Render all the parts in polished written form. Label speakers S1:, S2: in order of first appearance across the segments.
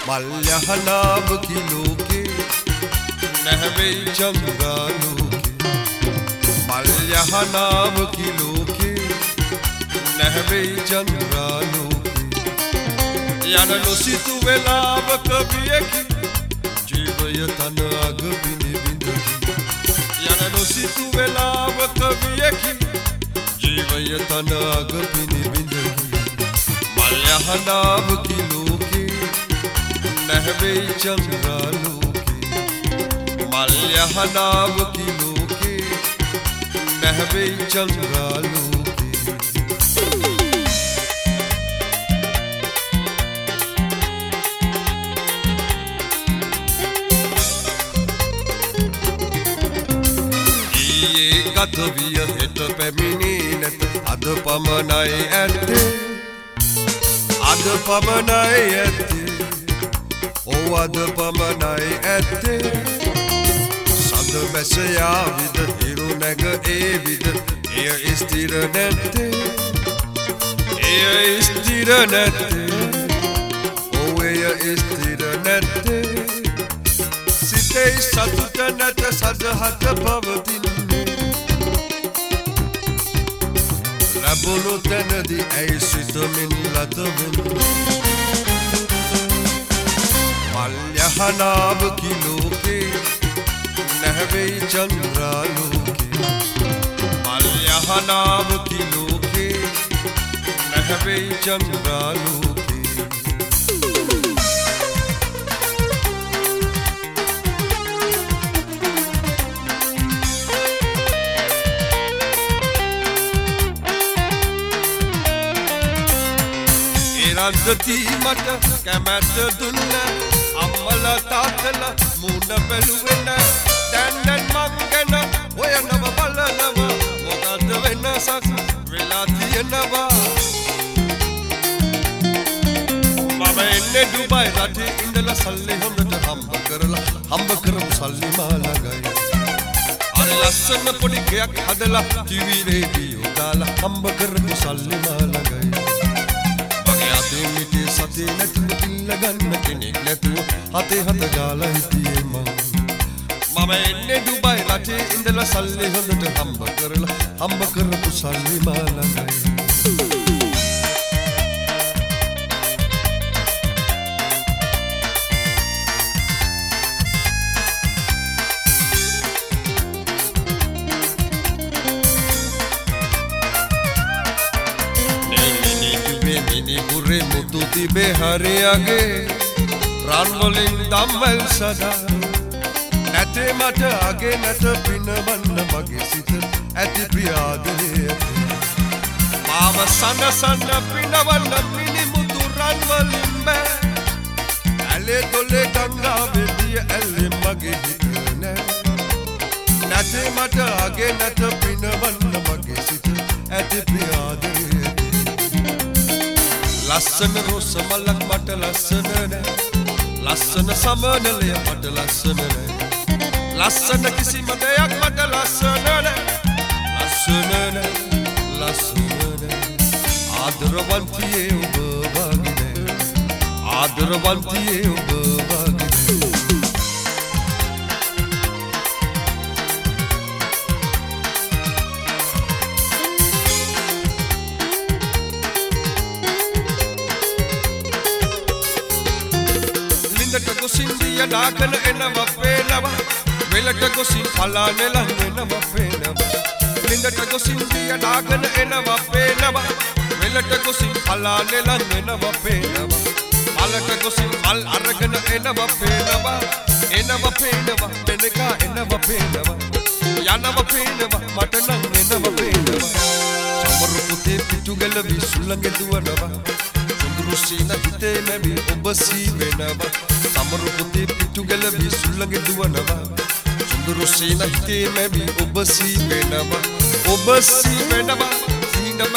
S1: මල්යහනාව කිලෝකේ නැහැවෙයි චන්ද්‍රාලෝකේ මල්යහනාව කිලෝකේ නැහැවෙයි චන්ද්‍රාලෝකේ යන නොසිතු වෙලාවක වියකි ජීවය තන අග බිඳි යන නොසිතු වෙලාවක වියකි ජීවය තන අග බිඳි මල්යහනාව කිලෝකේ නැහැවෙයි චන්ද්‍රාලෝකේ මල්යහනාව කිලෝකේ නැහැවෙයි චන්ද්‍රාලෝකේ ගත විය හෙට පැමිණේ නැත අද පමණයි ඇත්තේ අද පමණයි ඇත්තේ ඔව් අද පමණයි ඇත්තේ සඳ මැස යාවිද හිරු නැග ඒවිද එය ස්ථිර නැත්තේ එය ස්ථිර නැත්තේ ඔව් එය ස්ථිර නැත්තේ සිතේ සතුට නැත සදහට පවතින ලැබුණු තැනදී ඇයි සිතමින් ලතවෙන මල්යහනාව කිලෝකේ නැහැවෙයි චන්ද්‍රාලෝකේ මල්යහනාව කිලෝකේ නැහැවෙයි චන්ද්‍රාලෝකේ රද්දති මට කැමැත්ත දුන්න අම්මල තාත්තල මුණ බැලුවෙන දැන් මං ගැන හොයනව බලනව මොකද්ද වෙනසක් වෙලා තියෙනවා මම එන්නේ දුබයි රටේ ඉඳලා සල්ලි හොඳට හම්බ කරමු සල්ලි මාළගයි අර ලස්සන පොඩි ගෙයක් හදලා ටීවී රේඩියෝ දාලා හම්බ කරමු සල්ලි මාළගයි මිටේ සතේ නැතුව කිල්ල ගන්න කෙනෙක් නැතුව හතේ හත ගාලා හිටියේ මම එන්නේ දුබයි රටේ ඉඳලා සල්ලි හොඳට හම්බ කරපු සල්ලි මාළගයි මුතු තිබේ හරියගේ රන් වලින් දම්වැල් සදා නැතේ මට අගේ නැත පිනවන්න මගේ සිත ඇති ප්‍රියාදරේ මාව සනසන්න පිනවන්න මිනි මුතු රන් වලින් බෑ ඇලේ දොලේ ගංගාවේ දිය ඇල්ලේ මගේ හිත නෑ නැතේ මට අගේ නැත පිනවන්න මගේ සිත ඇති ප්‍රියාදරේ ලස්සන රෝස මලක් මට ලස්සන නෑ ලස්සන සමනලය මට ලස්සන නෑ ලස්සන කිසිම දෙයක් මට ලස්සන නෑ ආදරවන්තියේ ඔබ වගේ ආදරවන්තියේ ඔබ වගේ සින්දිය නාගන එනව පේනවා වෙලට ගොසින් පලානෙ ලං එනව පේනවා ලින්දට ගොසින්දිය නාගන එනව පේනවා වෙලට ගොසින් පලානෙ ලං එනව පේනවා මලට ගොසින් මල් අරගෙන එනව පේනවා මෙනකා එනව පේනවා යනව පේනවා මට නම් එනව පේනවා සමරු පුතේ පිටු ගැලවි සුළඟ දුවනවා සීන හිතේ නැවි ඔබ සී වෙනවා සමරු පුතේ පිටු ගැලවි සුළඟ දුවනවා සුඳුරු සීන හිතේ නැවි ඔබ සී වෙනවා සිහිනම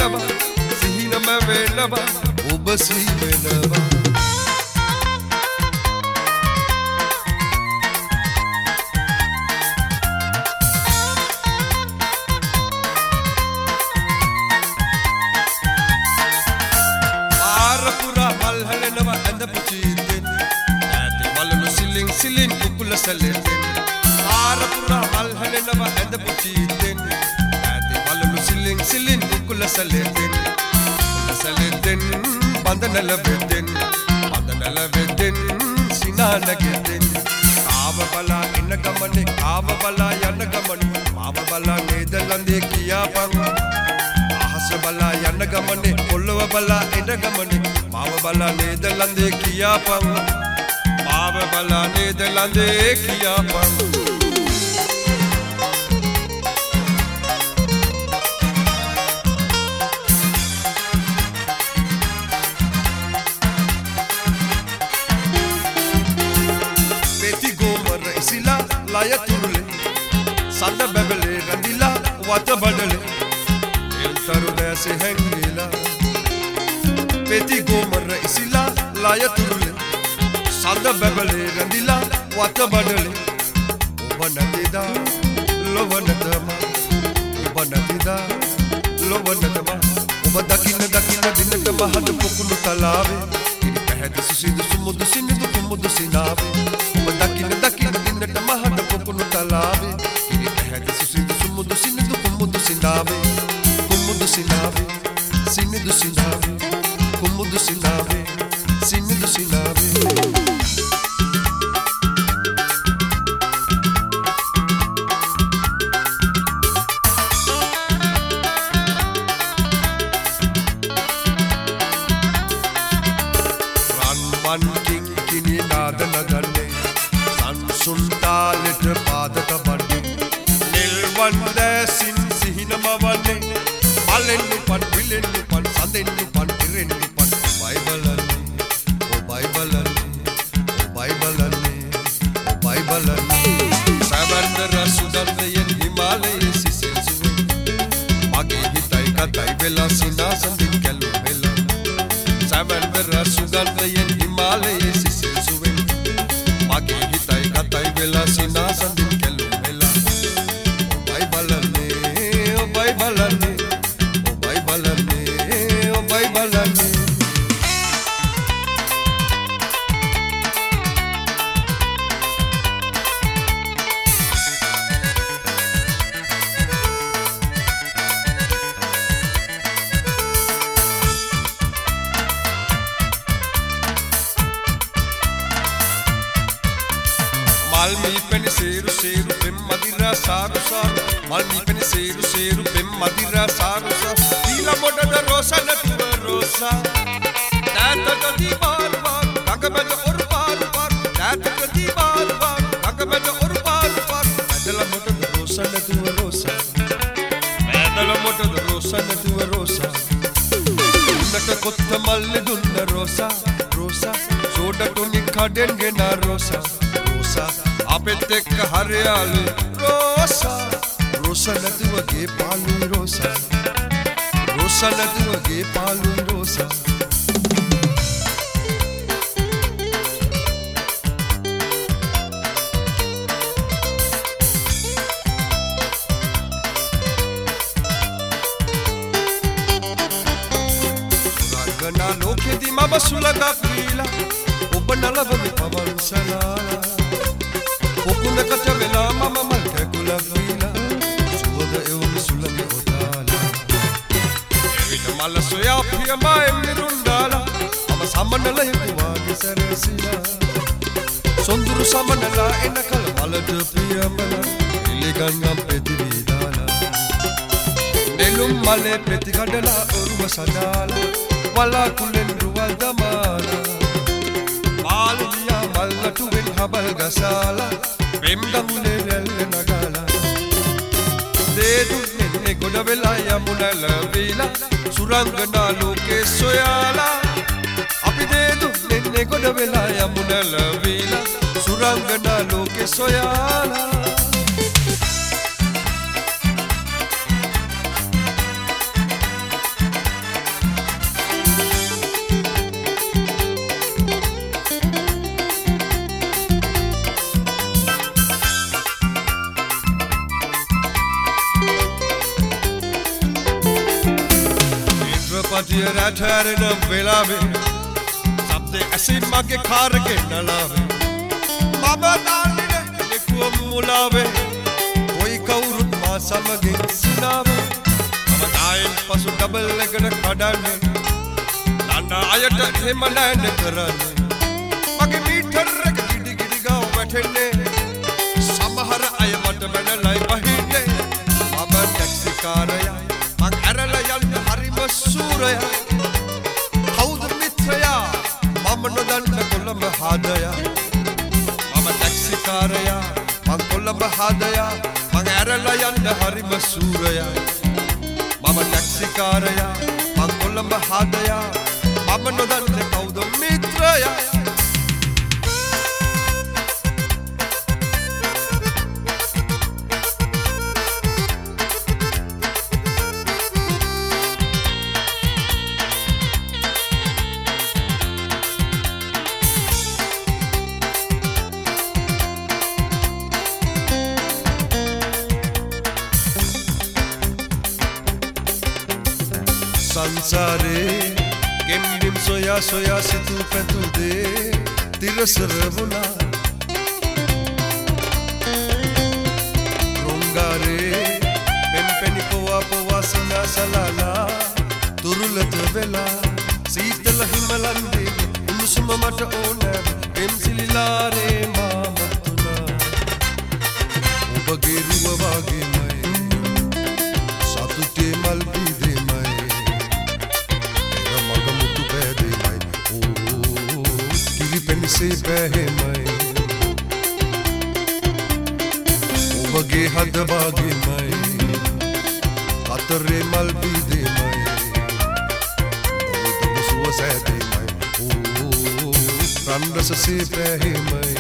S1: වෙනවා ඔබ සී වෙනවා කුකුල සැලෙතෙන් ආරපුරා මල් හැලෙනව ඇඳ පුචීතෙන් ඈතේ බලලු සිලින් සිලින් කුකුල සැලෙතෙන් බඳනල වෙතෙන් සිනානගෙතෙන් කාව බලා එන ගමනේ කාව බලා යන ගමනේ මාව බලා නේදලන්දේ කියාපන් අහස බලා යන ගමනේ පොළව බලා එන ගමනේ මාව බලා නේදලන්දේ කියාපන් මාව බලා නේදලන්දේ කියාපන් ලය තුරුලේ සඳ බැබලේ රැඳිලා වත බඩලේ එල්තරු දැසේ හැංගිලා පෙති ගෝමර ඉසිලා ලය තුරුලේ සඳ බැබලේ රැඳිලා වත බඩලේ ඔබ නැතිදා ලොව නැතම ඔබ නැතිදා ලොව නැතම ඔබ දකින්න දිනට මහද පොකුණු තලාවේ ඉනි පැහැද සිසිඳු සුමුදු සිනිඳු කුමුදු සිනාවේ ඔබ දකින්න දිනට මහද පොකුණු තලාවේ ඉනි පැහැද සිසිඳු සුමුදු සිනිඳු කුමුදු සිනාවේ කුමුදු සිනාවේ සිනිඳු සිනාවේ කුමුදු සිනාවේ සිනිඳු සිනාවේ කිංකිණි නාද නගන්නේ සංසුන්තාලෙට පාද තබන්නේ නිල්වන් දැසින් සිහිනම වන්නේ මලෙන්නු පන් විලෙන්නු පන් සඳෙන්නු පන් ඉරෙන්නු පන් ඔබයි බලන්නේ ඔබයි බලන්නේ සැවැන්දර සුදර්දයෙන් හිමාලයේ සිසිල් සුවේ මගේ හිතයි කතයි වෙලා සිනාසඳින් කැලු වෙලා සැවැන්දර සුදර්දයෙන් හිමාලයේ සිසිල් සුවේ මගේ හිතයි කතයි වෙලා සිනාසඳින් කැලු වෙලා ඔබයි බලන්නේ ඔබයි බලන්නේ ඔබයි බලන්නේ ඔබයි බලන්නේ Malmi pene seru seru pem madira saru saru Malmi pene seru seru pem madira saru saru Dila moda da rosa na tuva rosa Data da di bar bar Kaga beda or bar bar Data da di bar bar Kaga beda or bar bar Medala moda da rosa na tuva rosa Medala moda da rosa na tuva rosa Unnata kotta malle dunna rosa rosa Soda toni kadenge na rosa rosa අපෙත් එක්ක හරියාලු Rosa නැතුවගේ පාළුයි Rosa නැතුවගේ පාළුයි Rosa රංගනා ලෝකෙදි මම සුලගක් වීලා ඔබ නලවමි පවන් සලාලා Okunaka chavela mama malka kula vila Suvoda eumi sulami otala Evita mala soya priya ma emni rundala Ama samanala yukuwage sarasila Sonduru samanala enakala malata priya mala Iligangam petividala Nelum male petikadala oruwa sadala Wala kulen ruwal damala Maluya malatu ben habal gasala Bem dangule relle nagala Dedu nenne goda vela yamuna lavila Surangana loke soyala Api dedu nenne goda vela yamuna lavila Surangana loke soyala Patiya rathharena velave sabde asin mage khar ke nalave baba dalne කිව්ව මුලාවේ කොයි කවුරුත් මා සමගින් සිනාවේ මම නායෙන් පසු double එකට කඩන්නේ දන්න අයට එහෙම නෑනේ කරන්නේ මගේ මීටර් එක ගිඩි ගිඩි ගාව වැටෙන්නේ සමහර අය මට බැනලයි වහින්නේ මම ටැක්සි කාරයා මං ඇරලා යන්න හරිම සූරයා කවුද මිත්‍රයා මම නොදන්න කොළඹ හාදයා මම ටැක්සි කාරයා මං කොළඹ හාදයා මං ඇරලා යන්න හරිම සූරයා මම ටැක්සි කාරයා මං කොළඹ හාදයා මම නොදන්න කවුද මිත්‍රයා සංසාරේ ගෙම්බිම් සොයා සොයා සිතු පැතු දේ තිරසර වුණා රොංගාරේ පෙම්පෙනි පොවා පොවා සිනාසලාලා තුරුලත වෙලා සීතල හිමලන්දේ උණුසුම මට ඕන පෙම්සිලිලාරේ මාමතුනා ඔබගේ රුව වගේමයි සතුටේ මල් බීදේ से बहमय ඔබගේ හද බාගෙමයි අතරේ මල් බීදෙමයි ඔබ සුව සෑදෙමයි රන් රසසේ පැහෙමයි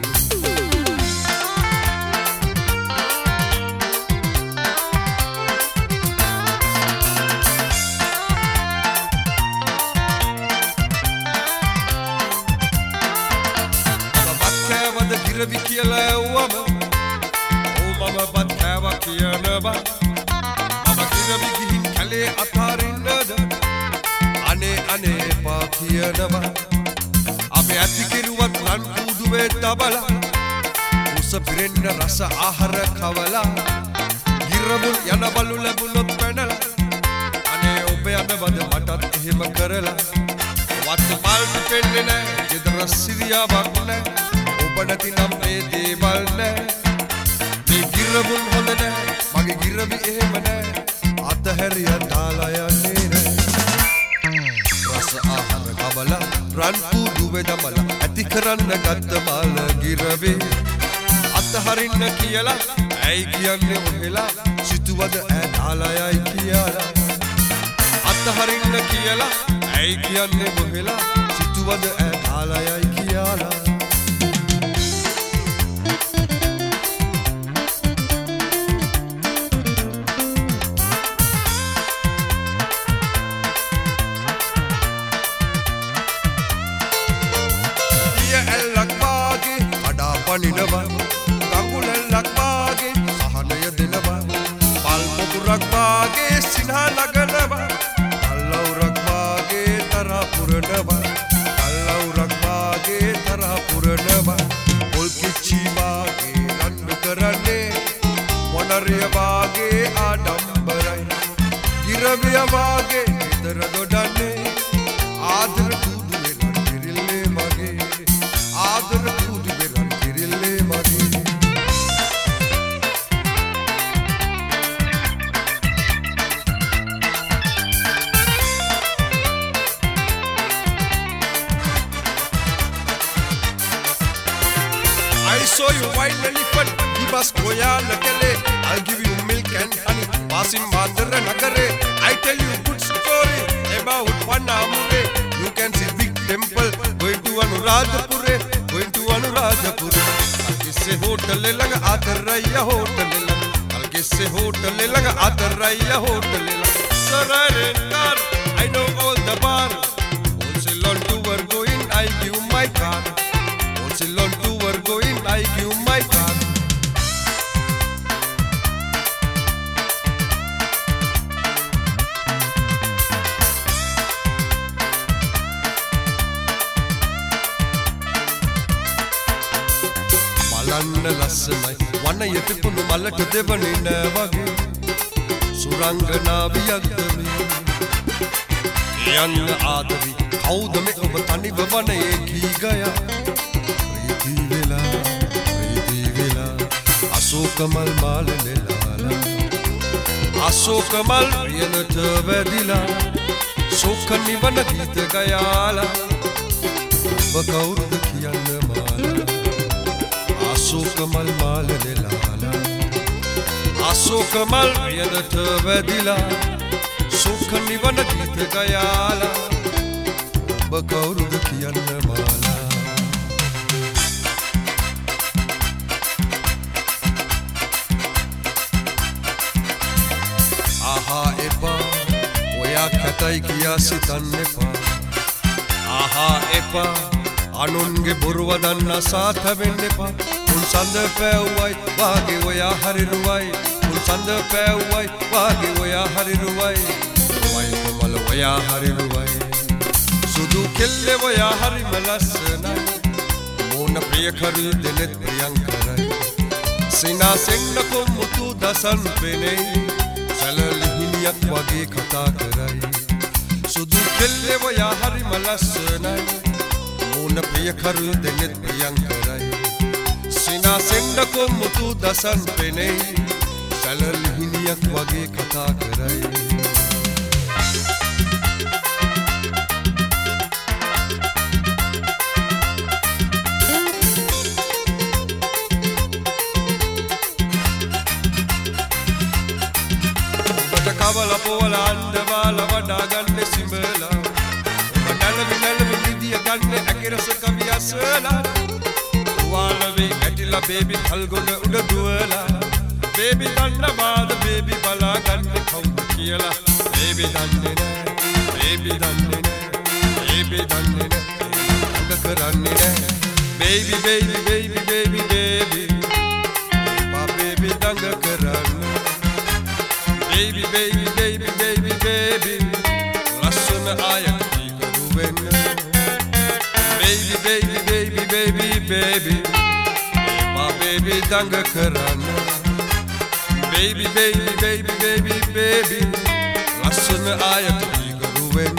S1: ගිරවි කියලා ඇව්වම ඕ මම බත් කෑවා කියනවා මම ගිරවි ගිහින් කැලේ අතාරින්නද අනේ අනේ එපා කියනවා අපේ ඇති කිරුවත් රන් කුඩුවේ තබලා උස පිරෙන්න රස ආහාර කවලා ගිරවුන් යන බලු ලැබුණොත් පැනලා අනේ ඔබ යනවද මටත් එහෙම කරලා වත් මල් දෙන්නේ නැහැ ගෙදර සිරියාවක් නැහැ ඔබනති නම් මේ දේවල් නෑ මේ ගිරවුන් හොඳ නෑ මගේ ගිරවි එහෙම නෑ අතහැරිය දාලා යන්නේ නෑ රස ආහාර කබලා රන් කුඩුවේ දමලා ඇති කරන්න ගත්ත මල ගිරවේ අතහරින්න කියලා ඇයි කියන්නේ ඔහෙලා සිතුවද ඈ දාලා යයි කියලා අතහරින්න කියලා ඇයි කියන්නේ ඔහෙලා සිතුවද ඈ දාලා යයි කියලා පනිනවා කකුලක් වාගේ සහනය දෙනවා පල් පොකුරක් වාගේ සිනා නගනවා කල්ලවුරක් වාගේ තරහ පුරනවා කල්ලවුරක් වාගේ තරහ පුරනවා පොල් කිච්චි වාගේ රණ්ඩු කරන්නේ මොනරිය වාගේ ආඩම්බරයි ගිරවිය වාගේ විතර දොඩන්නේ ආදර කුඩුවේ රන් කිරිල්ලේ මගේ ආදර I saw you white elephant, he was koyala kele. I'll give you milk and honey, passing Madara Nagare. I tell you good story about Panamure. You can see big temple, going to Anuradhapure, going to Anuradhapure. I'll kiss a hotel lang, Ataraya hotel lang. I'll kiss a hotel lang, Ataraya hotel lang. Sararenkar, I know all the bar. Wholesale on tour going, I give my car. Wholesale on tour going, I give my car. යන්න ලස්සනයි වනයේ පිපුණු මලට දෙවනින වගේ සුරංගනාවියක්ද මේ යන්න ආදරි කවුද මේ ඔබ තනිව වනයේ ගී ගයා ප්‍රීති වෙලා අශෝකමල් මාල නෙලාලා අශෝකමල් වියනට වැදිලා ශෝක නිවන ගීත ගයාලා ඔබ කවුරුද කියන්න මාලා අශෝකමල් මාල නෙලාලා අශෝකමල් වියනට වැදිලා ශෝක නිවන ගීත ගයාලා ඔබ කවුරුද කියන්න මාලා ආහා එපා ඔයා කැතයි කියා සිතන්න එපා ආහා එපා අනුන්ගේ බොරුව දන්න සාත වෙන්න එපා උන් සඳ පැව්වයි වාගේ ඔයා හරිරුවයි උන් සඳ පැව්වයි වාගේ ඔයා හරිරුවයි වයිමල ඔයා හරිරුවයි සුදු කෙල්ලේ ඔයා හරිම ලස්සනයි මෝන ප්‍රිය කරු දෙනෙත් ප්‍රියංකරයි සිනාසෙන්න කොමුතු දසන් පෙනෙයි සැලලිහිනියක් වගේ කතා කරයි සුදු කෙල්ලේ ඔයා හරිම ලස්සනයි මෝන ප්‍රිය කරු දෙනෙත් ප්‍රියංකරයි සිනාසෙන්න කොමුතු දසන් පෙනෙයි සැලලිහිනියක් වගේ කතා කරයි කවල පොවල අන්දවාල වඩා ගන්න සිඹලා නැලවි නිදිය ගන්න ඇකිරස කවි අසලා වාලවේ ගැටිලා බේබි කල්ගොඩ උඩ දුවලා බේබි දන්නවාද බේබි බලා ගන්න කවුද කියලා බේබි දන්නේ නෑ බේබි දන්නේ නෑ බේබි දන්නේ නෑ අඟ කරන්නේ නෑ baby baby baby baby baby මා බේබි දඟ කරන්නේ Baby, baby, baby, baby, baby ලස්සන ආයක් කරු වෙන්න Baby, baby, baby, baby, baby මා baby දඟ කරන්න Baby, baby, baby, baby, baby ලස්සන ආයක් කරු වෙන්න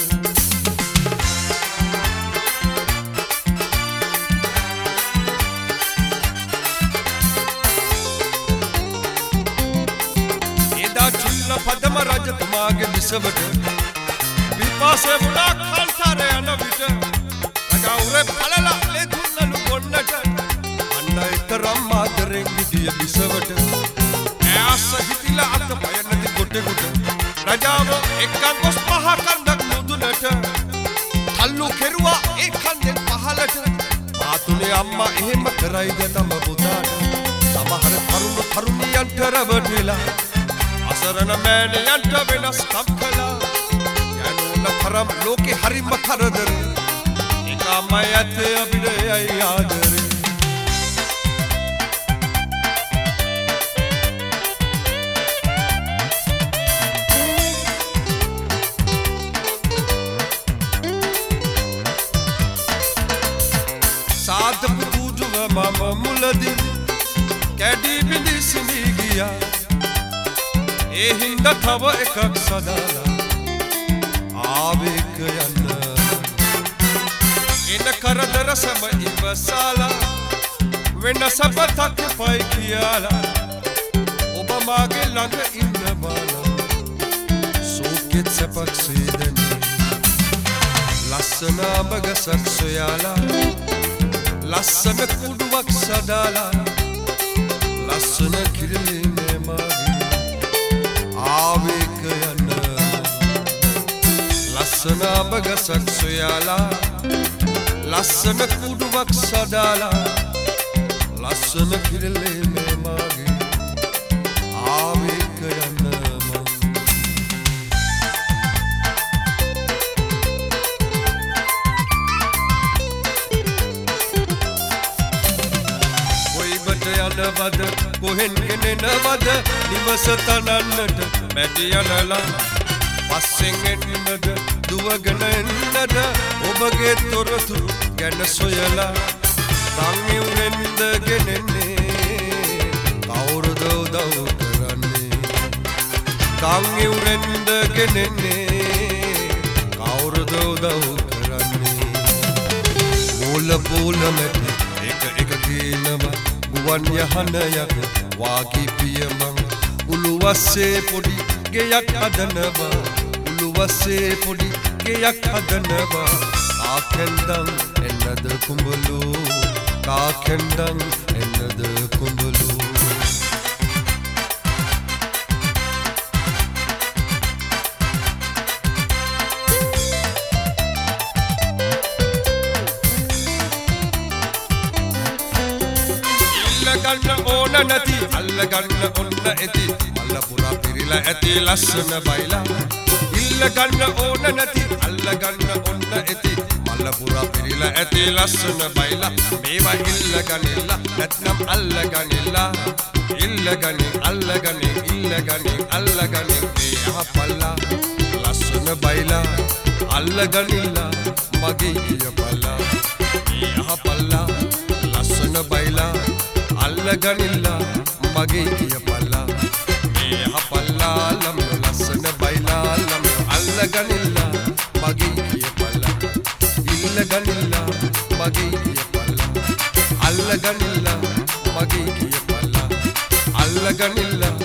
S1: පදම රජතුමාගේ විසවට විපාසේ වුණා කල්තර යන විට රජවුරේ පළලා ලෙදුන්නලු බොන්නට අන්න එතරම් ආදරෙන් හිටිය විසවට ඈස හිතිලා අත පය නැති කොටෙකුට රජාව එක්කන් ගොස් පහ කන්දක් මුදුනට තල්ලු කෙරුවා ඒ කන්දෙන් පහලට පාතුලේ අම්මා එහෙම කරයිද තම පුතාට සමහර තරුණියන්ට රවටලා අසරණ මෑණියන්ට වෙනස්කම් කළා යනුන තරම් ලෝකේ හරිම කරදර ඒකමයි ඇතේ අපිටයි ආදරේ සාදපු දුව මම මුලදී කැඩී බිඳී සිඳී ගියා ඒ හින්දා තව එකක් සදාලා ආවේක යන්න එන කරදර සම ඉවසලා වෙන සපතක් පයි කියලා ඔබ මාගේ ළඟ ඉන්න බලා සෝකෙත් සපක් සීදෙන්නේ ලස්සන බගසක් සොයාලා ලස්සන කුඩුවක් සදාලා ලස්සන කිරිලේ මාගේ ආවේක යන්න ලස්සන බගසක් සොයාලා ලස්සන කුඩුවක් සදාලා ලස්සන කිරිලේ මේ මාගේ ආවේක යන්න යනවද කොහෙන් ගෙනෙනවද නිවස තනන්නට මැටි යනලා පස්සෙන් එන්නද දුවගෙන එන්නද ඔබගේ තොරතුරු ගැන සොයලා සංයුරෙන්ද ගෙනෙන්නේ කවුරුද උදව් කරන්නේ සංයුරෙන්ද ගෙනෙන්නේ කවුරුද උදව් කරන්නේ මූල පූල මැටි එක දිනම ගුවන් යහන යක වාගි පියමන් උළුවස්සේ පොඩි ගෙයක් හදනවා උළුවස්සේ පොඩි ගෙයක් හදනවා කාකෙන්දන් එන්නද කුඹලු කාකෙන්දන් එන්නද කුඹලු ඉල්ලගන්න ඕන නැති අල්ලගන්න ඔන්න ඇති මල්ලපුරා පිරිලා ඇති ලස්සන බයිලා ඉල්ලගන්න ඕන නැති අල්ලගන්න ඔන්න ඇති මල්ලපුරා පිරිලා ඇති ලස්සන බයිලා මේවා ඉල්ලගනිලා නැත්නම් අල්ලගනිලා ඉල්ලගනින් අල්ලගනින් ඉල්ලගනින් අල්ලගනින් යහපල්ලා ලස්සන බයිලා අල්ලගනිලා මගේ කියපල්ලා යහපල්ලා ලස්සන බයිලා අල්ලගනිලා මගේ කියපල්ලා යහපල්ලා ළම ලස්සන බයිලා ළම අල්ලගනිලා මගේ කියපල්ලා ඉල්ලගනිලා මගේ කියපල්ලා අල්ලගනිලා මගේ කියපල්ලා අල්ලගනිලා